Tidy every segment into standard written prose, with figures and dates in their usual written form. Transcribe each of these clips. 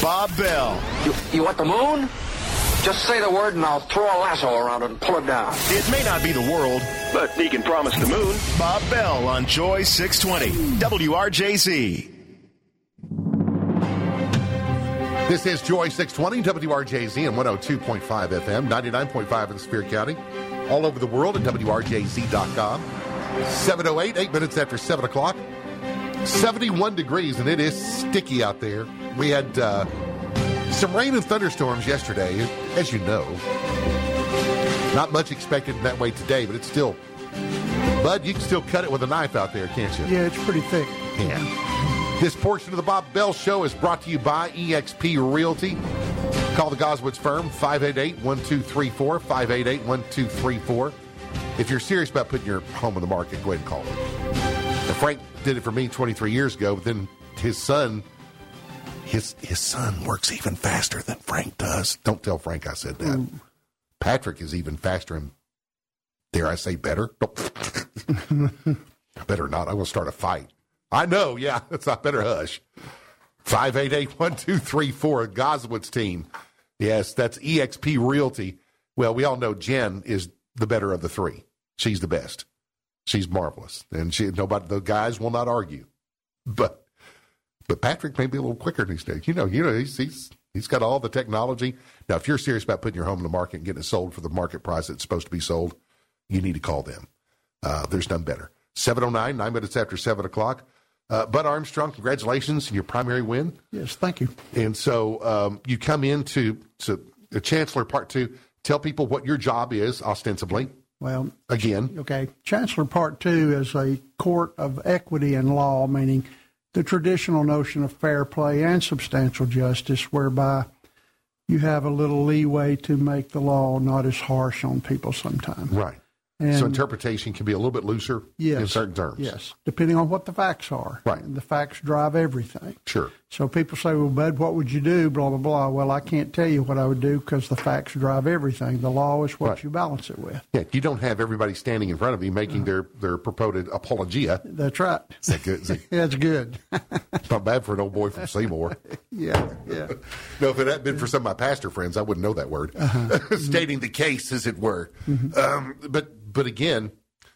Bob Bell. You want the moon? Just say the word and I'll throw a lasso around it and pull it down. It may not be the world, But he can promise the moon. Bob Bell on Joy 620, WRJZ. This is Joy 620, WRJZ, and 102.5 FM, 99.5 in Spear County, all over the world at WRJZ.com. 7:08, 8 minutes after 7 o'clock. 71 degrees, and it is sticky out there. We had some rain and thunderstorms yesterday, as you know. Not much expected in that way today, but it's still... Bud, you can still cut it with a knife out there, can't you? Yeah, it's pretty thick. Yeah. This portion of the Bob Bell Show is brought to you by eXp Realty. Call the Goswoods firm, 588-1234, 588-1234. If you're serious about putting your home on the market, go ahead and call them. Now, Frank did it for me 23 years ago, but then his son works even faster than Frank does. Don't tell Frank I said that. Patrick is even faster and, dare I say, better? Better not. I'm going to start a fight. I know, yeah. I better hush. 588-1234, Goswoods team. Yes, that's eXp Realty. Well, we all know Jen is the better of the three. She's the best. She's marvelous. And the guys will not argue. But Patrick may be a little quicker these days. You know, he's got all the technology. Now, if you're serious about putting your home in the market and getting it sold for the market price it's supposed to be sold, you need to call them. There's none better. 7:09, 9 minutes after 7 o'clock. Bud Armstrong, congratulations on your primary win. Yes, thank you. And so you come into the Chancellor Part 2. Tell people what your job is, ostensibly. Well, again. Okay. Chancellor Part 2 is a court of equity and law, meaning the traditional notion of fair play and substantial justice, whereby you have a little leeway to make the law not as harsh on people sometimes. Right. And so interpretation can be a little bit looser in certain terms. Yes, depending on what the facts are. Right. And the facts drive everything. Sure. So people say, well, Bud, what would you do, blah, blah, blah. Well, I can't tell you what I would do because the facts drive everything. The law is what you balance it with. Yeah, you don't have everybody standing in front of you making their purported apologia. That's right. Is that good? That's good. It's not bad for an old boy from Seymour. Yeah. No, if it hadn't been for some of my pastor friends, I wouldn't know that word. Stating the case, as it were. Mm-hmm. But again,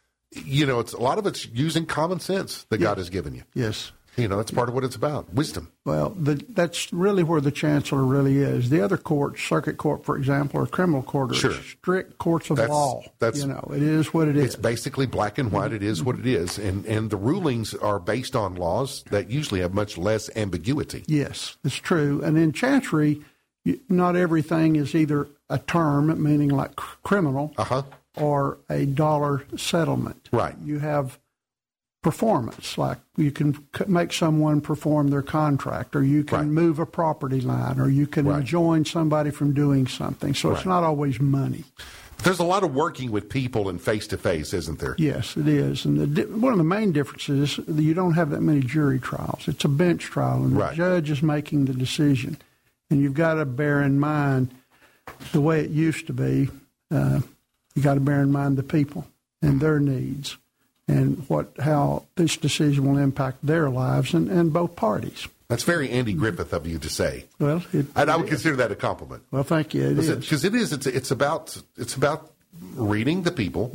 it's a lot of it's using common sense that God has given you. Yes. That's part of what it's about, wisdom. Well, that's really where the chancellor really is. The other courts, circuit court, for example, or criminal court, are strict courts of law. It is what it is. It's basically black and white. It is what it is. And the rulings are based on laws that usually have much less ambiguity. Yes, it's true. And in chancery, not everything is either a term, meaning like criminal, or a dollar settlement. Right. You have performance, like you can make someone perform their contract, or you can move a property line, or you can enjoin somebody from doing something. So it's not always money. There's a lot of working with people and face-to-face, isn't there? Yes, it is. And one of the main differences is you don't have that many jury trials. It's a bench trial, and the judge is making the decision. And you've got to bear in mind the way it used to be. You got to bear in mind the people and their needs and how this decision will impact their lives and both parties. That's very Andy Griffith of you to say. Well, I would consider that a compliment. Well, thank you. It is. Because it is. It's about reading the people,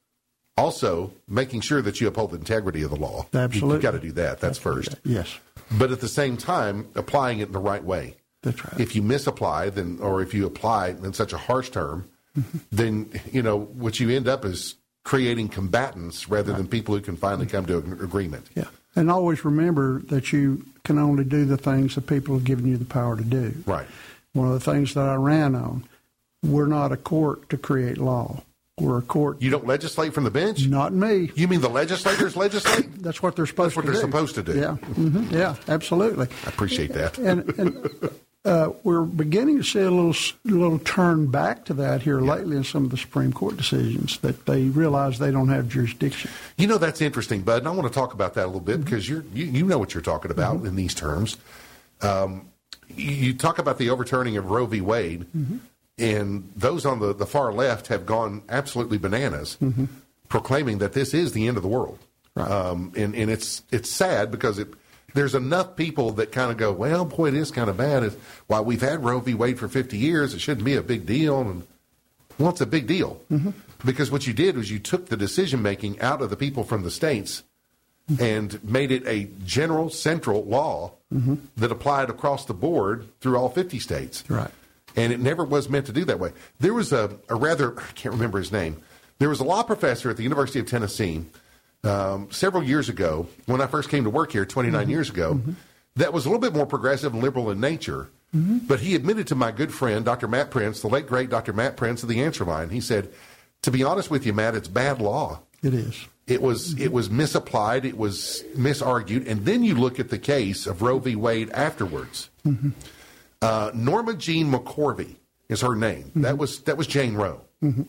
also making sure that you uphold the integrity of the law. Absolutely. You've got to do that. That's first. Yes. But at the same time, applying it in the right way. That's right. If you misapply, or if you apply in such a harsh term, then, what you end up is creating combatants rather than people who can finally come to an agreement. Yeah. And always remember that you can only do the things that people have given you the power to do. Right. One of the things that I ran on, we're not a court to create law. We're a court. You don't legislate from the bench? Not me. You mean the legislators legislate? That's what they're supposed to do. That's what they're supposed to do. Yeah. Mm-hmm. Yeah, absolutely. I appreciate that. And we're beginning to see a little turn back to that here lately in some of the Supreme Court decisions, that they realize they don't have jurisdiction. That's interesting, Bud, and I want to talk about that a little bit because you know what you're talking about in these terms. You talk about the overturning of Roe v. Wade, and those on the far left have gone absolutely bananas, proclaiming that this is the end of the world. Right. And it's sad because there's enough people that kind of go, well, boy, it is kind of bad. It's, while we've had Roe v. Wade for 50 years, it shouldn't be a big deal. And, well, it's a big deal. Mm-hmm. Because what you did was you took the decision-making out of the people from the states and made it a general central law that applied across the board through all 50 states. Right. And it never was meant to do that way. There was a rather, I can't remember his name, there was a law professor at the University of Tennessee several years ago, when I first came to work here 29 years ago, that was a little bit more progressive and liberal in nature. But he admitted to my good friend, Dr. Matt Prince, the late, great Dr. Matt Prince of the Answer Line, he said, to be honest with you, Matt, it's bad law. It is. It was misapplied. It was misargued. And then you look at the case of Roe v. Wade afterwards. Norma Jean McCorvey is her name. That was Jane Roe.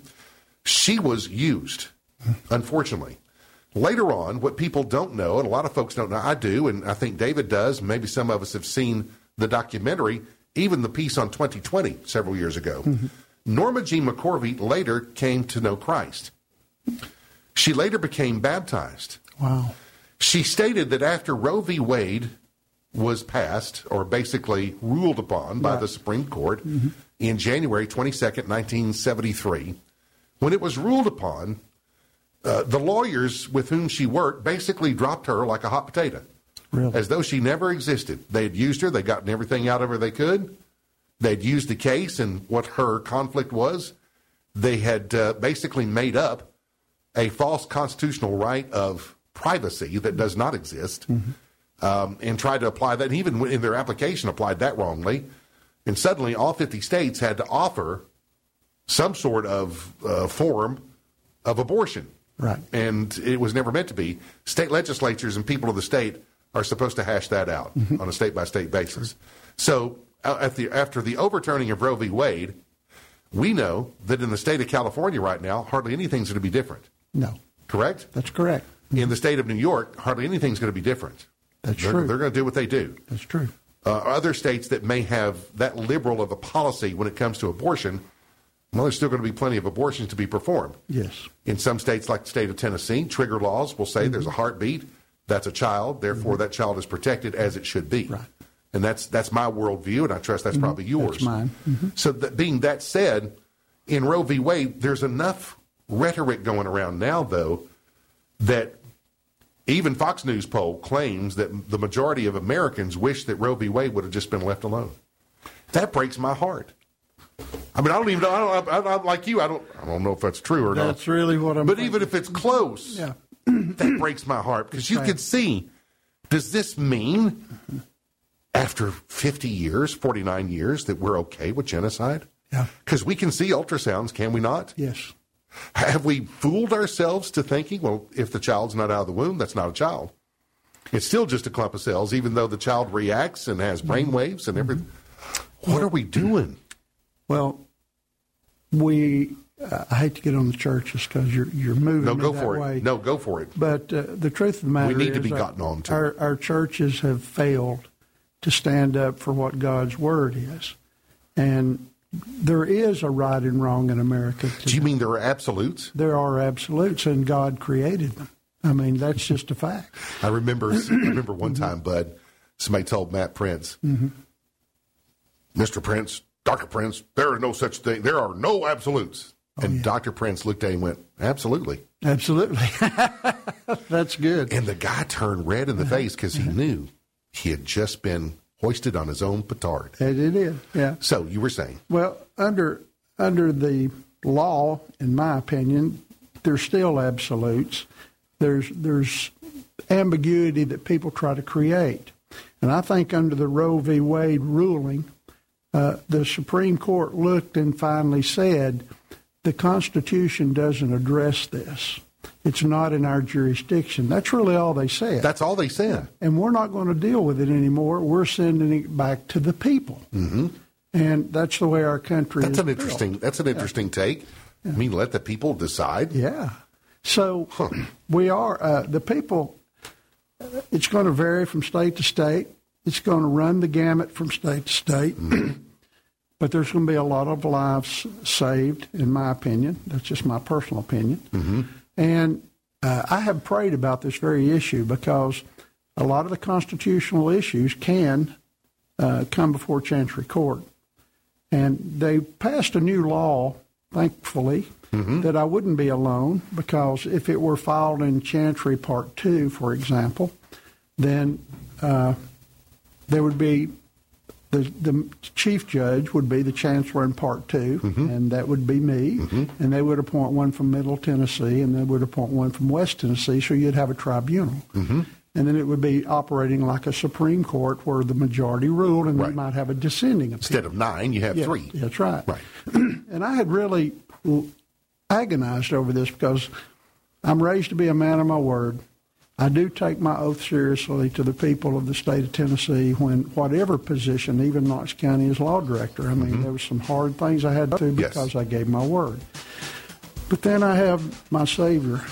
She was used, unfortunately. Later on, what people don't know, and a lot of folks don't know, I do, and I think David does, maybe some of us have seen the documentary, even the piece on 2020 several years ago. Norma Jean McCorvey later came to know Christ. She later became baptized. Wow. She stated that after Roe v. Wade was passed, or basically ruled upon by the Supreme Court in January 22nd, 1973, when it was ruled upon, the lawyers with whom she worked basically dropped her like a hot potato, as though she never existed. They had used her. They'd gotten everything out of her they could. They'd used the case and what her conflict was. They had basically made up a false constitutional right of privacy that does not exist, and tried to apply that, and even in their application applied that wrongly. And suddenly all 50 states had to offer some sort of form of abortion. Right. And it was never meant to be. State legislatures and people of the state are supposed to hash that out on a state-by-state basis. So after the overturning of Roe v. Wade, we know that in the state of California right now, hardly anything's going to be different. No. Correct? That's correct. In the state of New York, hardly anything's going to be different. That's true. They're going to do what they do. That's true. Other states that may have that liberal of a policy when it comes to abortion, well, there's still going to be plenty of abortions to be performed. Yes. In some states like the state of Tennessee, trigger laws will say there's a heartbeat, that's a child, therefore that child is protected as it should be. Right. And that's my worldview, and I trust that's probably yours. That's mine. So being that said, in Roe v. Wade, there's enough rhetoric going around now, though, that even Fox News poll claims that the majority of Americans wish that Roe v. Wade would have just been left alone. That breaks my heart. I mean, I don't even know. I'm like you. I don't know if that's true or not. That's really what I'm. But even if it's close, that breaks my heart, because you could see. Does this mean after 50 years, 49 years, that we're okay with genocide? Yeah. Because we can see ultrasounds, can we not? Yes. Have we fooled ourselves to thinking, well, if the child's not out of the womb, that's not a child? It's still just a clump of cells, even though the child reacts and has brain waves and everything. What are we doing? Well, I hate to get on the churches because you're moving No, go that for way. it. No, go for it. But the truth of the matter is, we need to be gotten on to. Our churches have failed to stand up for what God's word is, and there is a right and wrong in America today. Do you mean there are absolutes? There are absolutes, and God created them. I mean, that's just a fact. I remember one time, Bud, somebody told Matt Prince, Mr. Prince, Dr. Prince, there is no such thing. There are no absolutes. And Dr. Prince looked at him and went, absolutely. Absolutely. That's good. And the guy turned red in the face because he knew he had just been hoisted on his own petard. And it is, yeah. So you were saying? Well, under the law, in my opinion, there's still absolutes. There's ambiguity that people try to create. And I think under the Roe v. Wade ruling, the Supreme Court looked and finally said, the Constitution doesn't address this. It's not in our jurisdiction. That's really all they said. That's all they said. And we're not going to deal with it anymore. We're sending it back to the people. Mm-hmm. And that's the way our country is built. That's an interesting take. Yeah. I mean, let the people decide. Yeah. So we are, the people, it's going to vary from state to state. It's going to run the gamut from state to state. Mm-hmm. But there's going to be a lot of lives saved, in my opinion. That's just my personal opinion. Mm-hmm. And I have prayed about this very issue because a lot of the constitutional issues can come before Chancery Court. And they passed a new law, thankfully, that I wouldn't be alone, because if it were filed in Chancery Part 2, for example, then there would be the chief judge would be the chancellor in Part 2, and that would be me, and they would appoint one from Middle Tennessee, and they would appoint one from West Tennessee, so you'd have a tribunal. And then it would be operating like a Supreme Court where the majority ruled, and you might have a dissenting opinion. Instead of 9, you have 3. That's right. Right. And I had really agonized over this because I'm raised to be a man of my word. I do take my oath seriously to the people of the state of Tennessee when whatever position, even Knox County as law director. I mean, there were some hard things I had to do because I gave my word. But then I have my Savior,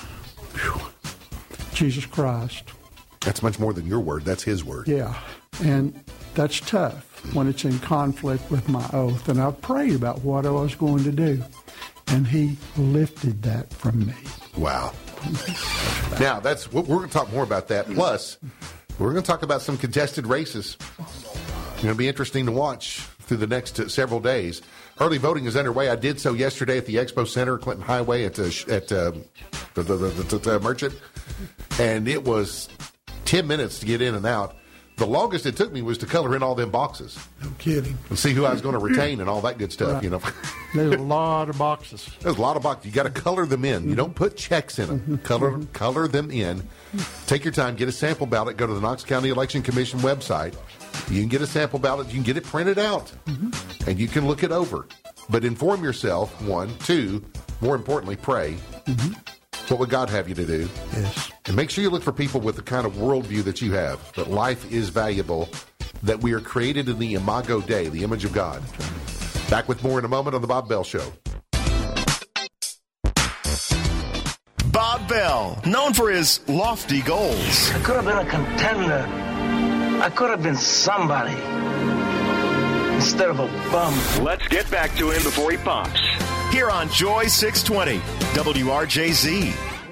Jesus Christ. That's much more than your word. That's his word. Yeah, and that's tough when it's in conflict with my oath. And I prayed about what I was going to do, and he lifted that from me. Wow. Now, we're going to talk more about that. Plus, we're going to talk about some contested races. It's going to be interesting to watch through the next several days. Early voting is underway. I did so yesterday at the Expo Center, Clinton Highway at the Merchant, and it was 10 minutes to get in and out. The longest it took me was to color in all them boxes. No kidding. And see who I was going to retain and all that good stuff, you know. There's a lot of boxes. There's a lot of boxes. You got to color them in. You don't put checks in them. Color them in. Take your time. Get a sample ballot. Go to the Knox County Election Commission website. You can get a sample ballot. You can get it printed out. And you can look it over. But inform yourself, 1. 2, more importantly, pray. What would God have you to do? Yes. And make sure you look for people with the kind of worldview that you have, that life is valuable, that we are created in the Imago Dei, the image of God. Back with more in a moment on The Bob Bell Show. Bob Bell, known for his lofty goals. I could have been a contender. I could have been somebody instead of a bum. Let's get back to him before he pops. Here on Joy 620, WRJZ.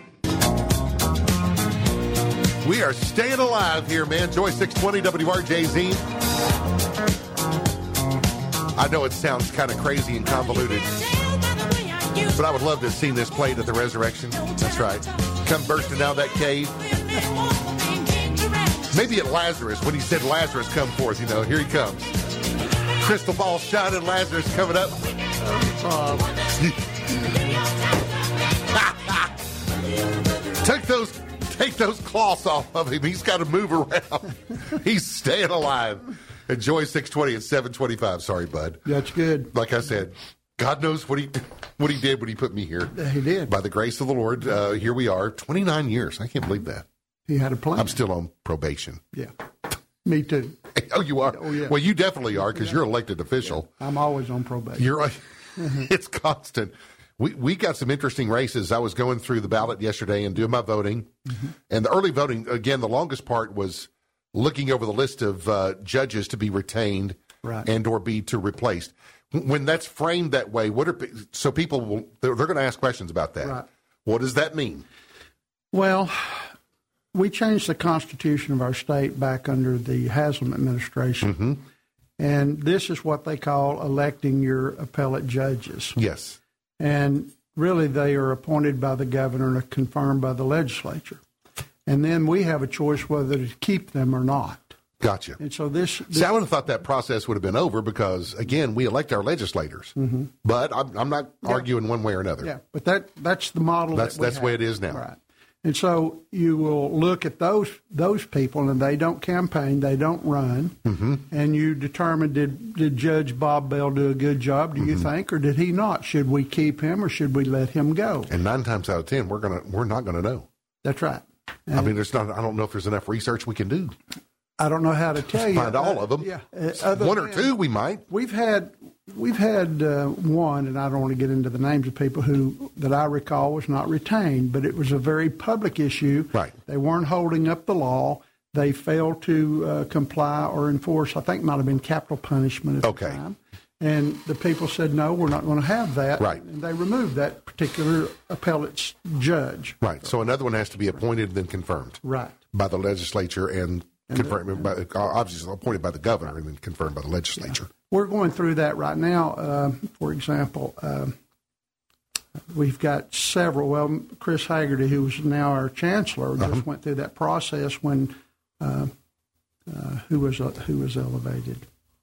We are staying alive here, man. Joy 620, WRJZ. I know it sounds kind of crazy and convoluted, but I would love to have seen this played at the resurrection. That's right. Come bursting out of that cave. Maybe at Lazarus, when he said, Lazarus, come forth, you know, here he comes. Crystal ball shining, Lazarus coming up. Take those cloths off of him. He's got to move around. He's staying alive. Enjoy 620 at 725. Sorry, bud. That's good. Like I said, God knows what he did when he put me here. He did. By the grace of the Lord, here we are. 29 years. I can't believe that. He had a plan. I'm still on probation. Yeah. Me too. Oh, you are? Oh, yeah. Well, you definitely are because you're an elected official. Yeah. I'm always on probation. You're right. It's constant. We got some interesting races. I was going through the ballot yesterday and doing my voting. And the early voting, again, the longest part was looking over the list of judges to be retained and or be replaced. When that's framed that way, so people they're going to ask questions about that. Right. What does that mean? Well, we changed the constitution of our state back under the Haslam administration. And this is what they call electing your appellate judges. Yes. And really, they are appointed by the governor and are confirmed by the legislature. And then we have a choice whether to keep them or not. Gotcha. And so this See, I would have thought that process would have been over because, again, we elect our legislators. But I'm not arguing one way or another. Yeah, but that's the model. That's the way it is now. Right. And so you will look at those people, and they don't campaign, they don't run, and you determine did Judge Bob Bell do a good job? Do you think, or did he not? Should we keep him, or should we let him go? And 9 times out of 10, we're not gonna know. That's right. I mean, I don't know if there's enough research we can do. I don't know how to tell you. Find all of them. Yeah, one or two we might. We've had one, and I don't want to get into the names of people that I recall was not retained, but it was a very public issue. Right. They weren't holding up the law. They failed to comply or enforce. I think it might have been capital punishment at the time. And the people said, no, we're not going to have that. Right. And they removed that particular appellate's judge. Right. So another one has to be appointed and then confirmed. Right. by the legislature and confirmed by, obviously appointed by the governor and then confirmed by the legislature. Yeah. We're going through that right now. For example, we've got several. Well, Chris Haggerty, who is now our chancellor, just went through that process when who was elevated.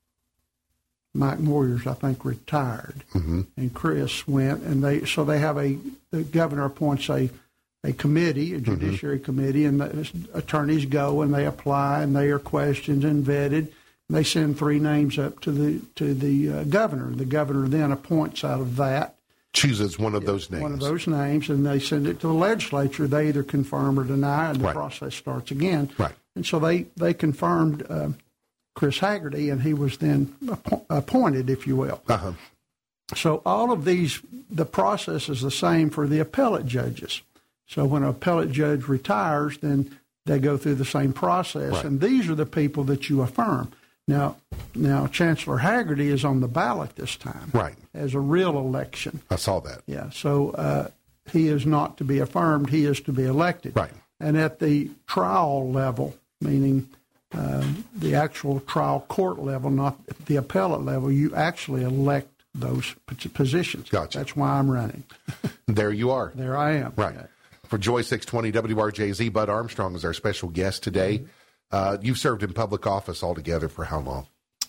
Mike Moyers, I think, retired, and Chris went, and they have the governor appoints a committee, a judiciary committee, and the attorneys go and they apply and they are questioned and vetted. And they send 3 names up to the governor. The governor then appoints out of that. Chooses one of those names. One of those names, and they send it to the legislature. They either confirm or deny, and the process starts again. Right. And so they confirmed Chris Haggerty, and he was then appointed, if you will. So all of these, the process is the same for the appellate judges. So when an appellate judge retires, then they go through the same process, and these are the people that you affirm. Now, Chancellor Haggerty is on the ballot this time, as a real election. I saw that. Yeah, so he is not to be affirmed; he is to be elected. Right. And at the trial level, meaning the actual trial court level, not the appellate level, you actually elect those positions. Gotcha. That's why I'm running. There you are. There I am. Right. For Joy 620 WRJZ, Bud Armstrong is our special guest today. You've served in public office altogether for how long?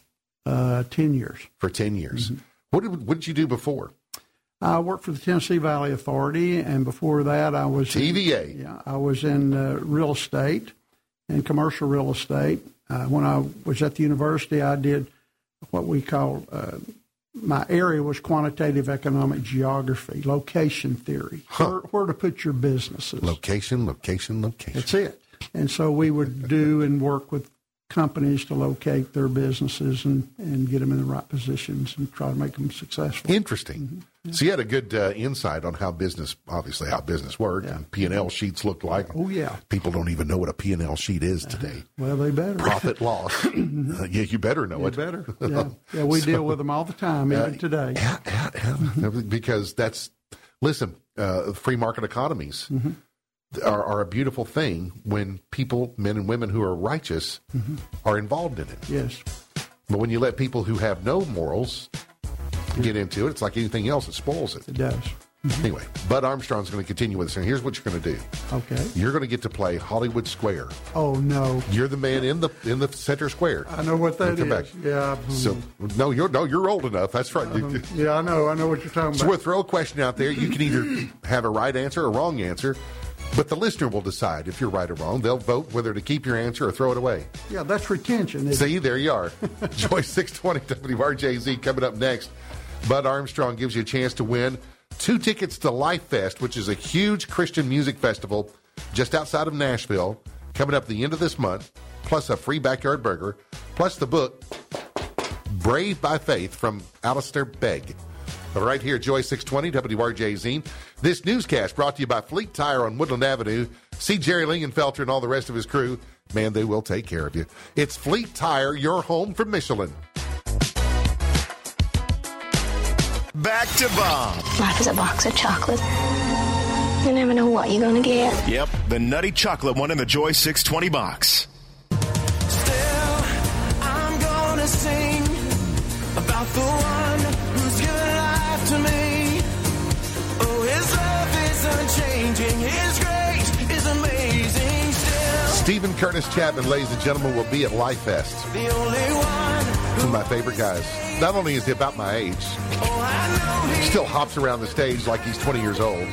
10 years. For 10 years. What did you do before? I worked for the Tennessee Valley Authority, and before that I was TVA. I was in real estate and commercial real estate. When I was at the university, I did what we call, my area was quantitative economic geography, location theory, where to put your businesses. Location. That's it. And so we would do and work with companies to locate their businesses and get them in the right positions and try to make them successful. Interesting. So you had a good insight on how business worked and P&L sheets looked like. Oh, yeah. People don't even know what a P&L sheet is today. Well, they better. Profit, loss. Yeah, you better know it. You better. Yeah, we deal with them all the time, even today. Yeah. Because listen, free market economies are a beautiful thing when people, men and women who are righteous, are involved in it. Yes. But when you let people who have no morals get into it, it's like anything else, it spoils it. It does. Anyway, Bud Armstrong's going to continue with us, and here's what you're going to do. Okay. You're going to get to play Hollywood Square. Oh, no. You're the man in the center square. I know what that is. Back. Yeah. So you're old enough. That's right. Yeah, I know what you're talking about. So we'll throw a question out there. You can either have a right answer or a wrong answer, but the listener will decide if you're right or wrong. They'll vote whether to keep your answer or throw it away. Yeah, that's retention. See, there you are. Joy 620 WRJZ coming up next. Bud Armstrong gives you a chance to win 2 tickets to Life Fest, which is a huge Christian music festival just outside of Nashville, coming up at the end of this month, plus a free backyard burger, plus the book Brave by Faith from Alistair Begg. Right here, Joy 620 WRJZ. This newscast brought to you by Fleet Tire on Woodland Avenue. See Jerry Lingenfelter and all the rest of his crew. Man, they will take care of you. It's Fleet Tire, your home from Michelin. Back to Bob. Life is a box of chocolate. You never know what you're going to get. Yep, the nutty chocolate one in the Joy 620 box. Still, I'm going to sing about the one who's given life to me. Oh, his love is unchanging. His grace is amazing still. Stephen Curtis Chapman, ladies and gentlemen, will be at Life Fest. The only one. One of my favorite guys. Not only is he about my age, he still hops around the stage like he's 20 years old.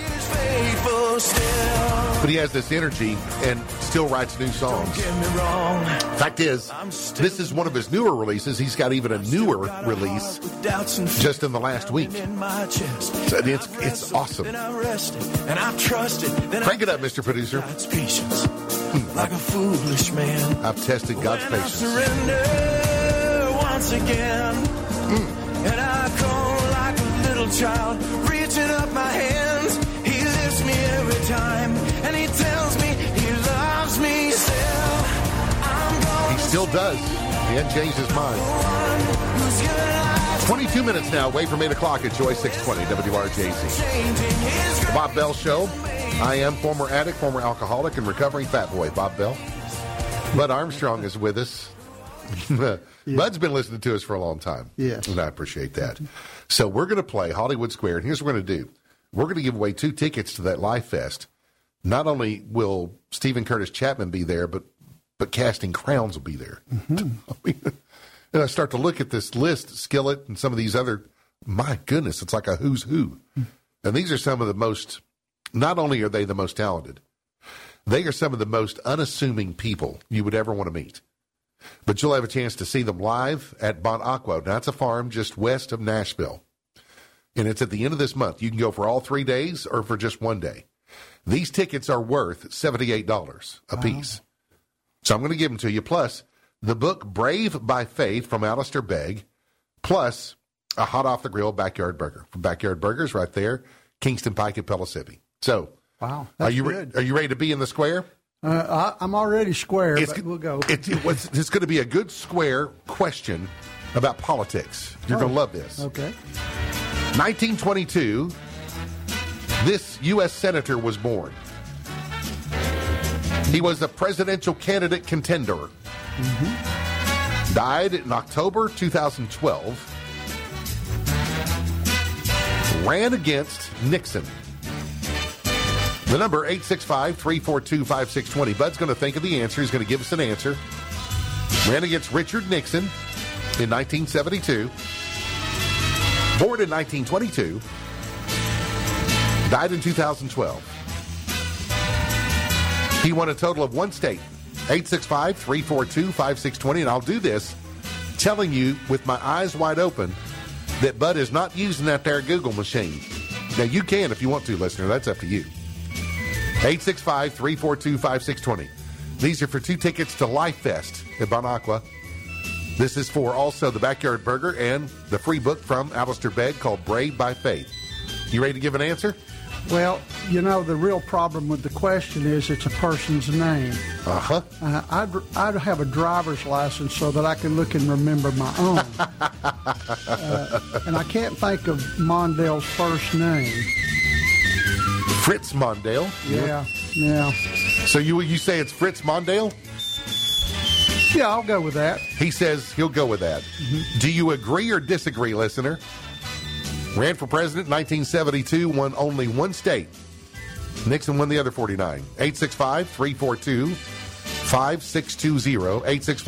But he has this energy and still writes new songs. Fact is, this is one of his newer releases. He's got even a newer release just in the last week. So it's awesome. Crank it up, Mr. Producer. Like a foolish man. I've tested God's patience. Once again, and I call like a little child, reaching up my hands. He lifts me every time, and he tells me he loves me still. He still does. He hasn't changed his mind. 22 minutes now, away from 8 o'clock at Joy 620 WRJZ. The Bob Bell Show. I am former addict, former alcoholic, and recovering fat boy, Bob Bell. Bud Armstrong is with us. Bud's been listening to us for a long time. Yes. And I appreciate that. So we're going to play Hollywood Square, and here's what we're going to do. We're going to give away 2 tickets to that Life Fest. Not only will Stephen Curtis Chapman be there, but Casting Crowns will be there. Mm-hmm. And I start to look at this list, Skillet and some of these other, my goodness, it's like a who's who. And these are some of the most, not only are they the most talented, they are some of the most unassuming people you would ever want to meet. But you'll have a chance to see them live at Bon Aqua. Now, that's a farm just west of Nashville. And it's at the end of this month. You can go for all 3 days or for just 1 day. These tickets are worth $78 a piece. So I'm going to give them to you. Plus, the book Brave by Faith from Alistair Begg, plus a hot off the grill backyard burger from Backyard Burgers right there, Kingston Pike at Pellissippi. So, wow, are you ready to be in the square? I'm already square, but we'll go. It's going to be a good square question about politics. You're going to love this. Okay. 1922, this U.S. Senator was born. He was a presidential candidate contender. Mm-hmm. Died in October 2012. Ran against Nixon. The number 865-342-5620. Bud's going to think of the answer. He's going to give us an answer. Ran against Richard Nixon in 1972. Born in 1922. Died in 2012. He won a total of 1 state. 865-342-5620. And I'll do this telling you with my eyes wide open that Bud is not using that there Google machine. Now, you can if you want to, listener. That's up to you. 865-342-5620. These are for 2 tickets to Life Fest at Bon Aqua. This is for also the Backyard Burger and the free book from Alistair Begg called Brave by Faith. You ready to give an answer? Well, you know, the real problem with the question is it's a person's name. Uh-huh. I'd have a driver's license so that I can look and remember my own. And I can't think of Mondale's first name. Fritz Mondale. Yeah. So you say it's Fritz Mondale? Yeah, I'll go with that. He says he'll go with that. Mm-hmm. Do you agree or disagree, listener? Ran for president in 1972, won only 1 state. Nixon won the other 49. 865-342-5620.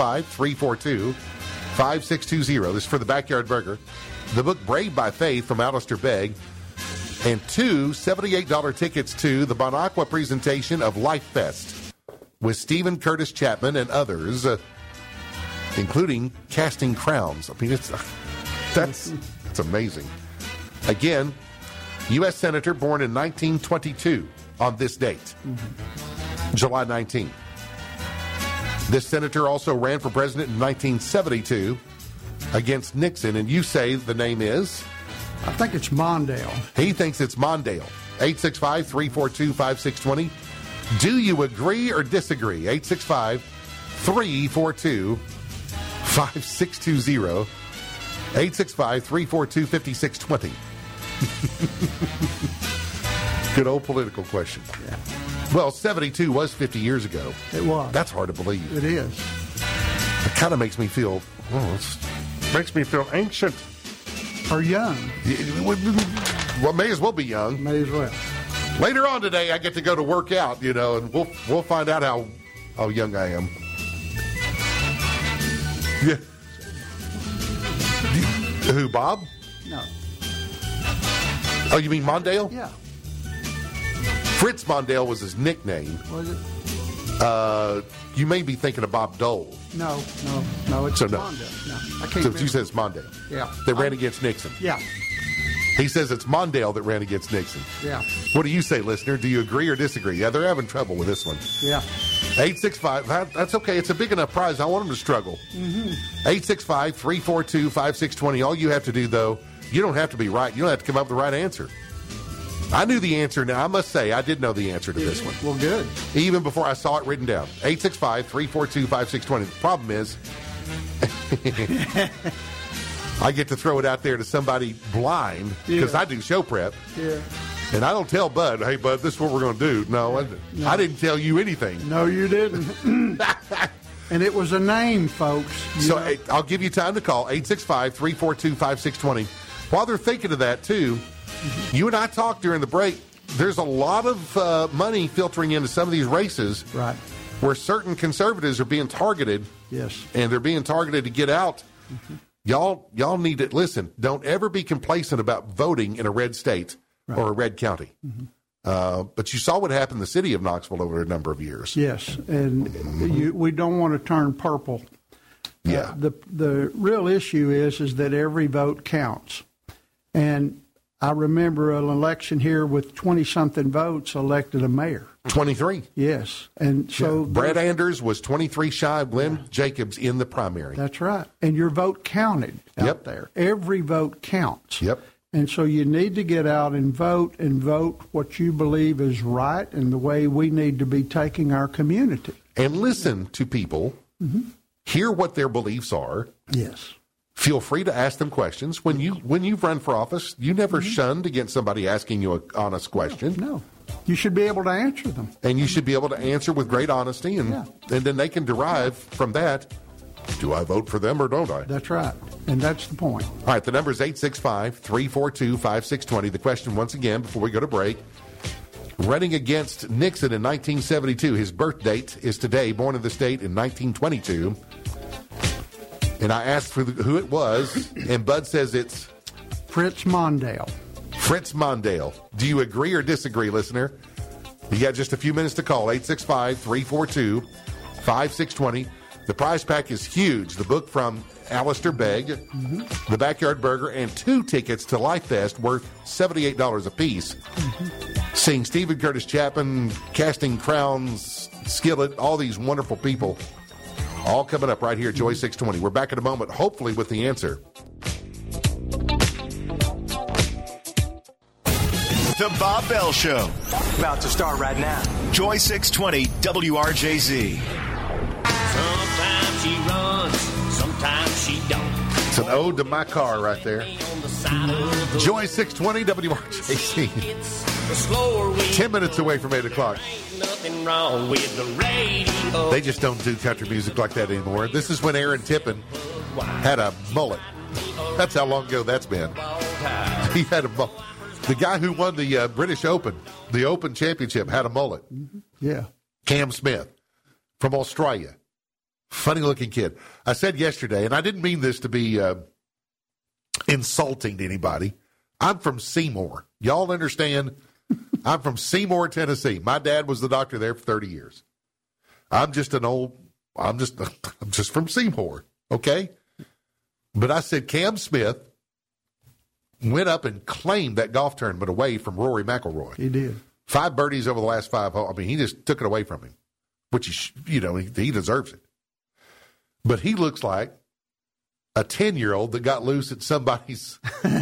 865-342-5620. This is for the Backyard Burger. The book Brave by Faith from Alistair Begg. And 2 $78 tickets to the Bon Aqua presentation of Life Fest with Stephen Curtis Chapman and others, including Casting Crowns. I mean, that's amazing. Again, U.S. Senator born in 1922 on this date, July 19. This senator also ran for president in 1972 against Nixon, and you say the name is? I think it's Mondale. He thinks it's Mondale. 865-342-5620. Do you agree or disagree? 865-342-5620. 865-342-5620. Good old political question. Yeah. Well, 72 was 50 years ago. It was. That's hard to believe. It is. It kind of makes me feel, makes me feel ancient. Or young. Well, may as well be young. May as well. Later on today, I get to go to work out, and we'll find out how young I am. Yeah. Who, Bob? No. Oh, you mean Mondale? Yeah. Fritz Mondale was his nickname. Was it? You may be thinking of Bob Dole. No. It's Mondale. No, I can't. So you said it's Mondale. Yeah. That ran against Nixon. Yeah. He says it's Mondale that ran against Nixon. Yeah. What do you say, listener? Do you agree or disagree? Yeah, they're having trouble with this one. Yeah. 865. That's okay. It's a big enough prize. I want them to struggle. 865-342-5620. All you have to do, though, you don't have to be right. You don't have to come up with the right answer. I knew the answer. Now, I must say, I did know the answer to this one. Well, good. Even before I saw it written down. 865-342-5620. The problem is, I get to throw it out there to somebody blind because I do show prep. Yeah. And I don't tell Bud, hey, Bud, this is what we're going to do. No, I didn't tell you anything. No, you didn't. And it was a name, folks. So I'll give you time to call, 865-342-5620. While they're thinking of that, too, you and I talked during the break. There's a lot of money filtering into some of these races, right, where certain conservatives are being targeted. Yes. And they're being targeted to get out. Y'all need to listen. Don't ever be complacent about voting in a red state or a red county. But you saw what happened in the city of Knoxville over a number of years. Yes, and we don't want to turn purple. Yeah. The real issue is that every vote counts. And I remember an election here with 20-something votes elected a mayor. 23. Yes. And so Brad Anders was 23 shy of Glenn Jacobs in the primary. That's right. And your vote counted out there. Every vote counts. Yep. And so you need to get out and vote what you believe is right and the way we need to be taking our community. And listen to people, hear what their beliefs are. Yes. Feel free to ask them questions. When you've run for office, you never shunned against somebody asking you an honest question. No. You should be able to answer them. And you should be able to answer with great honesty, and then they can derive from that, do I vote for them or don't I? That's right. And that's the point. All right, the number is 865-342-5620. The question, once again, before we go to break, running against Nixon in 1972. His birth date is today, born in the state in 1922. And I asked for who it was, and Bud says it's Fritz Mondale. Fritz Mondale. Do you agree or disagree, listener? You got just a few minutes to call, 865-342-5620. The prize pack is huge. The book from Alistair Begg, The Backyard Burger, and 2 tickets to Life Fest worth $78 apiece. Seeing Stephen Curtis Chapman, Casting Crowns, Skillet, all these wonderful people, all coming up right here at Joy 620. We're back in a moment, hopefully with the answer. The Bob Bell Show. About to start right now. Joy 620 WRJZ. Sometimes she runs, sometimes she don't. It's an ode to my car right there. Joy 620 WRJZ. 10 minutes away from 8 o'clock. Nothing wrong with the radio. They just don't do country music like that anymore. This is when Aaron Tippin had a mullet. That's how long ago that's been. He had a mullet. The guy who won the British Open, the Open Championship, had a mullet. Yeah. Cam Smith from Australia. Funny-looking kid. I said yesterday, and I didn't mean this to be insulting to anybody, I'm from Seymour. Y'all understand? I'm from Seymour, Tennessee. My dad was the doctor there for 30 years. I'm just from Seymour, okay? But I said Cam Smith went up and claimed that golf tournament away from Rory McIlroy. He did. 5 birdies over the last 5 holes. I mean, he just took it away from him, which, he deserves it. But he looks like a 10-year-old that got loose at somebody's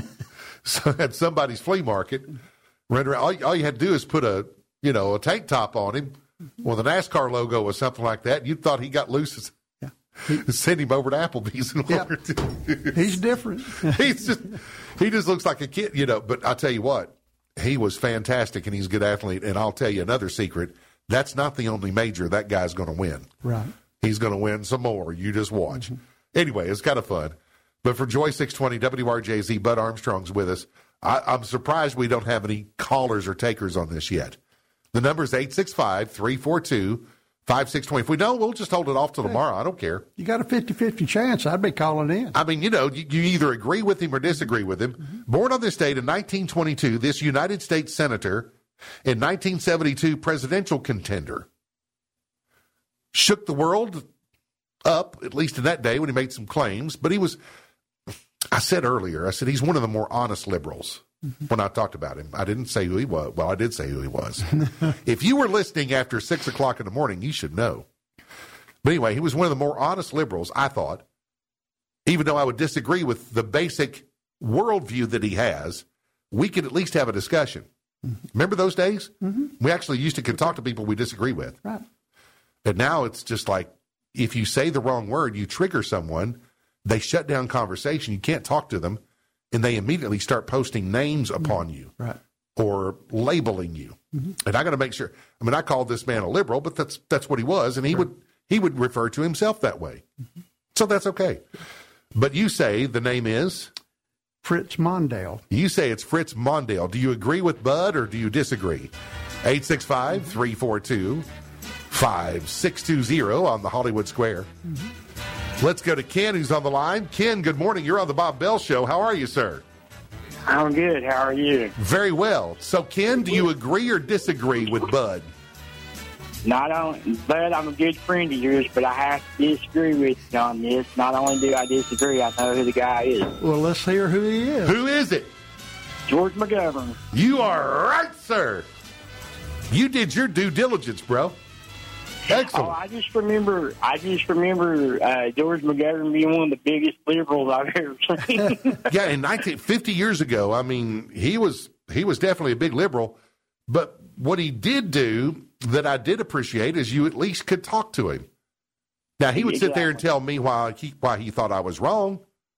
flea market. All you had to do is put a tank top on him with a NASCAR logo or something like that. You thought he got loose. Send him over to Applebee's. He's different. He just looks like a kid, But I'll tell you what, he was fantastic, and he's a good athlete. And I'll tell you another secret: that's not the only major that guy's going to win. Right. He's going to win some more. You just watch. Anyway, it's kind of fun. But for Joy 620 WRJZ, Bud Armstrong's with us. I'm surprised we don't have any callers or takers on this yet. The number is 865-342-5620. If we don't, we'll just hold it off till tomorrow. I don't care. You got a 50-50 chance. I'd be calling in. I mean, you either agree with him or disagree with him. Born on this date in 1922, this United States Senator and 1972 presidential contender shook the world up, at least in that day when he made some claims. But I said earlier, he's one of the more honest liberals. When I talked about him, I didn't say who he was. Well, I did say who he was. If you were listening after 6 o'clock in the morning, you should know. But anyway, he was one of the more honest liberals, I thought. Even though I would disagree with the basic worldview that he has, we could at least have a discussion. Remember those days? We actually used to talk to people we disagree with. Right. And now it's just like, if you say the wrong word, you trigger someone, they shut down conversation, you can't talk to them, and they immediately start posting names upon you. Right. Or labeling you. And I got to make sure. I mean, I called this man a liberal, but that's what he was, and he he would refer to himself that way. So that's okay. But you say the name is? Fritz Mondale. You say it's Fritz Mondale. Do you agree with Bud or do you disagree? 865-342-5620 on the Hollywood Square. Let's go to Ken, who's on the line. Ken, good morning. You're on the Bob Bell Show. How are you, sir? I'm good. How are you? Very well. So, Ken, do you agree or disagree with Bud? Bud, I'm a good friend of yours, but I have to disagree with you on this. Not only do I disagree, I know who the guy is. Well, let's hear who he is. Who is it? George McGovern. You are right, sir. You did your due diligence, bro. Excellent. Oh, I just remember George McGovern being one of the biggest liberals I've ever seen. Yeah, 50 years ago, I mean, he was definitely a big liberal. But what he did do that I did appreciate is you at least could talk to him. Now, he would sit there and tell me why he thought I was wrong,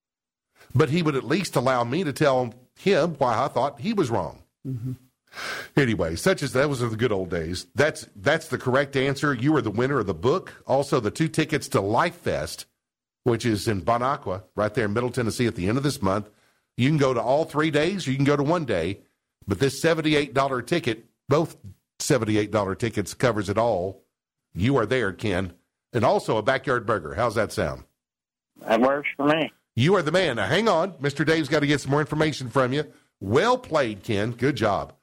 but he would at least allow me to tell him why I thought he was wrong. Mm-hmm. Anyway, that was the good old days. That's the correct answer. You are the winner of the book. Also, the 2 tickets to Life Fest, which is in Bon Aqua, right there in Middle Tennessee at the end of this month. You can go to all 3 days, or you can go to 1 day. But this $78 ticket, both $78 tickets covers it all. You are there, Ken. And also a backyard burger. How's that sound? That works for me. You are the man. Now, hang on. Mr. Dave's got to get some more information from you. Well played, Ken. Good job.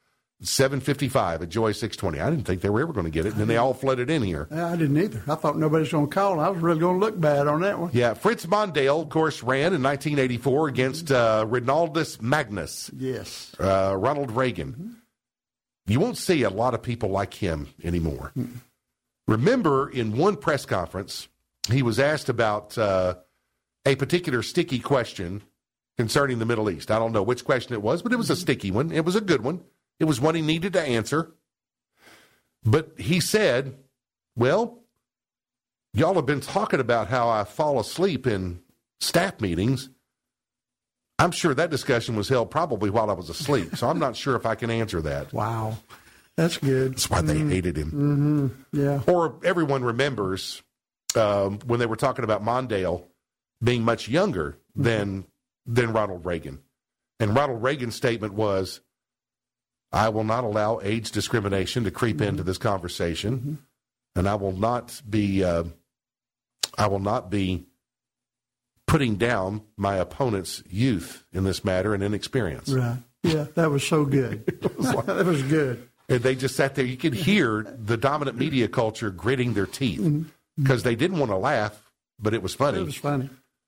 7:55 at Joy 620. I didn't think they were ever going to get it, and then they all flooded in here. I didn't either. I thought nobody was going to call. I was really going to look bad on that one. Yeah, Fritz Mondale, of course, ran in 1984 against Rinaldus Magnus. Yes. Ronald Reagan. Mm-hmm. You won't see a lot of people like him anymore. Mm-hmm. Remember, in one press conference, he was asked about a particular sticky question concerning the Middle East. I don't know which question it was, but it was a sticky one. It was a good one. It was one he needed to answer. But he said, well, y'all have been talking about how I fall asleep in staff meetings. I'm sure that discussion was held probably while I was asleep, so I'm not sure if I can answer that. Wow. That's good. That's why they hated him. Mm-hmm. Yeah. Or everyone remembers when they were talking about Mondale being much younger than Ronald Reagan. And Ronald Reagan's statement was, I will not allow age discrimination to creep into this conversation, and I will not be putting down my opponent's youth in this matter and inexperience. Right. Yeah, that was so good. That was good. And they just sat there. You could hear the dominant media culture gritting their teeth because they didn't want to laugh, but it was funny. It was funny.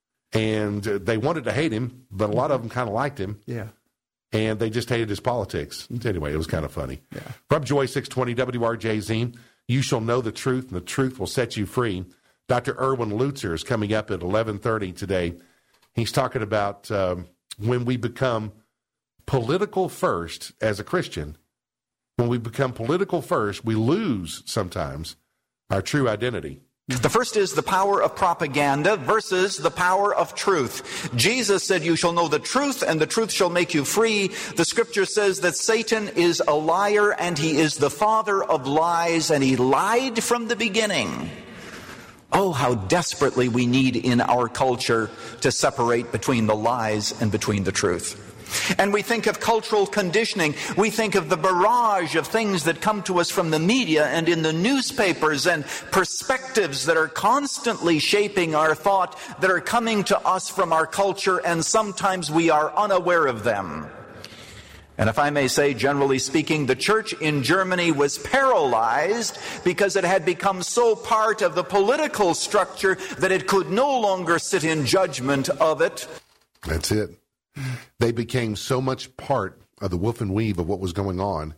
And they wanted to hate him, but a lot of them kind of liked him. Yeah. And they just hated his politics. Anyway, it was kind of funny. Yeah. From Joy 620 WRJZ, you shall know the truth, and the truth will set you free. Dr. Erwin Lutzer is coming up at 11:30 today. He's talking about when we become political first as a Christian. When we become political first, we lose sometimes our true identity. The first is the power of propaganda versus the power of truth. Jesus said, you shall know the truth, and the truth shall make you free. The scripture says that Satan is a liar, and he is the father of lies, and he lied from the beginning. Oh, how desperately we need in our culture to separate between the lies and between the truth. And we think of cultural conditioning. We think of the barrage of things that come to us from the media and in the newspapers and perspectives that are constantly shaping our thought, that are coming to us from our culture, and sometimes we are unaware of them. And if I may say, generally speaking, the church in Germany was paralyzed because it had become so part of the political structure that it could no longer sit in judgment of it. That's it. They became so much part of the woof and weave of what was going on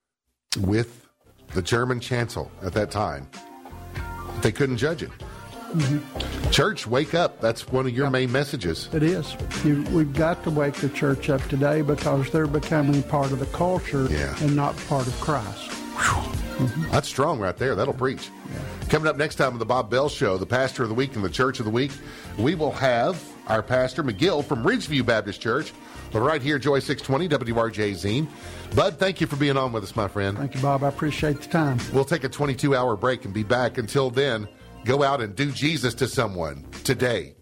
with the German chancellor at that time. They couldn't judge it. Mm-hmm. Church, wake up. That's one of your main messages. It is. We've got to wake the church up today because they're becoming part of the culture and not part of Christ. Mm-hmm. That's strong right there. That'll preach. Yeah. Coming up next time on the Bob Bell Show, the Pastor of the Week and the Church of the Week, we will have our Pastor McGill from Ridgeview Baptist Church, right here, Joy 620, WRJZ. Bud, thank you for being on with us, my friend. Thank you, Bob. I appreciate the time. We'll take a 22-hour break and be back. Until then, Go out and do Jesus to someone today.